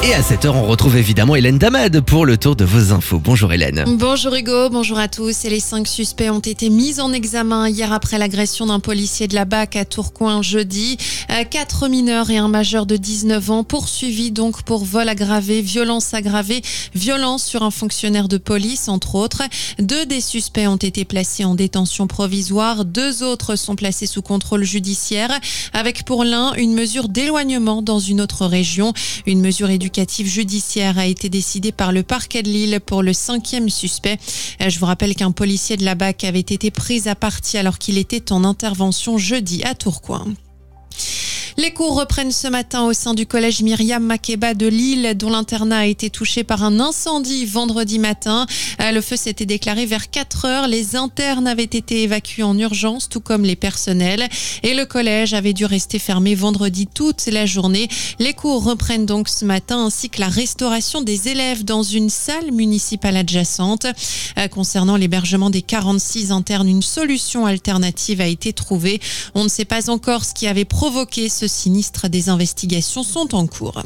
Et à 7h, on retrouve évidemment Hélène Damad pour le tour de vos infos. Bonjour Hélène. Bonjour Hugo, bonjour à tous. Et les 5 suspects ont été mis en examen hier après l'agression d'un policier de la BAC à Tourcoing jeudi. 4 mineurs et un majeur de 19 ans poursuivis donc pour vol aggravé, violence sur un fonctionnaire de police entre autres. 2 des suspects ont été placés en détention provisoire. 2 autres sont placés sous contrôle judiciaire avec pour l'un une mesure d'éloignement dans une autre région. Une mesure éducative judiciaire a été décidée par le parquet de Lille pour le 5e suspect. Je vous rappelle qu'un policier de la BAC avait été pris à partie alors qu'il était en intervention jeudi à Tourcoing. Les cours reprennent ce matin au sein du collège Myriam Makeba de Lille, dont l'internat a été touché par un incendie vendredi matin. Le feu s'était déclaré vers 4 heures. Les internes avaient été évacués en urgence, tout comme les personnels. Et le collège avait dû rester fermé vendredi toute la journée. Les cours reprennent donc ce matin, ainsi que la restauration des élèves dans une salle municipale adjacente. Concernant l'hébergement des 46 internes, une solution alternative a été trouvée. On ne sait pas encore ce qui avait provoqué ce sinistre, des investigations sont en cours.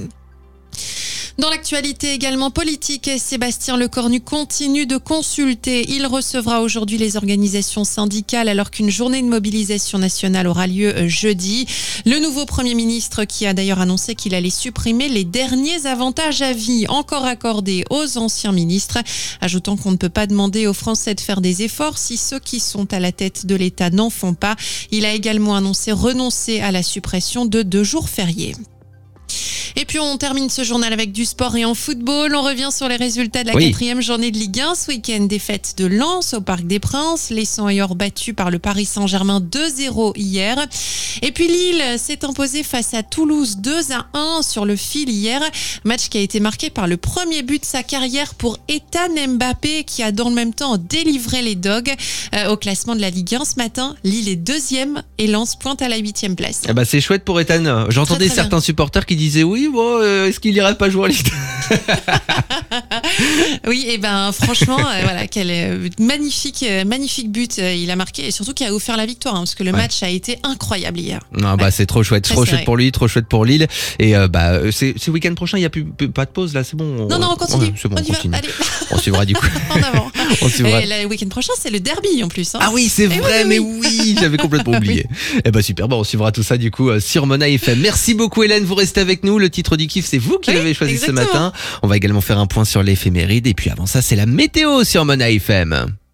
Dans l'actualité également politique, Sébastien Lecornu continue de consulter. Il recevra aujourd'hui les organisations syndicales alors qu'une journée de mobilisation nationale aura lieu jeudi. Le nouveau Premier ministre qui a d'ailleurs annoncé qu'il allait supprimer les derniers avantages à vie encore accordés aux anciens ministres, ajoutant qu'on ne peut pas demander aux Français de faire des efforts si ceux qui sont à la tête de l'État n'en font pas. Il a également annoncé renoncer à la suppression de 2 jours fériés. Et puis on termine ce journal avec du sport et en football. On revient sur les résultats de la 4e journée de Ligue 1. Ce week-end, défaite de Lens au Parc des Princes. Les 100 ayants battus par le Paris Saint-Germain 2-0 hier. Et puis Lille s'est imposé face à Toulouse 2-1 sur le fil hier. Match qui a été marqué par le premier but de sa carrière pour Ethan Mbappé qui a dans le même temps délivré les Dogs. Au classement de la Ligue 1 ce matin, Lille est 2e et Lens pointe à la 8e place. Ah bah c'est chouette pour Ethan. J'entendais très certains bien. Supporters qui disaient oui, bon, est-ce qu'il irait pas jouer en Ligue 2 ? Oui, et ben franchement, voilà, quel magnifique but il a marqué et surtout qui a offert la victoire parce que le match a été incroyable hier. Non, bah c'est trop chouette, Très trop serré. chouette pour lui, trop chouette pour Lille. Et c'est le week-end prochain, il y a plus pas de pause là, c'est bon. Non, on continue. Ouais, c'est bon, on y continue. va. Allez. On suivra du coup. En avant. On suivra. Et le week-end prochain, c'est le derby en plus. Ah oui, c'est vrai, mais oui, j'avais complètement oublié. Eh ben super, bon, on suivra tout ça du coup sur Mona FM. Merci beaucoup Hélène, vous restez avec nous. Le titre du kiff, c'est vous qui l'avez choisi exactement. ce matin. On va également faire un point sur l'éphéméride et puis avant ça, c'est la météo sur Mona FM.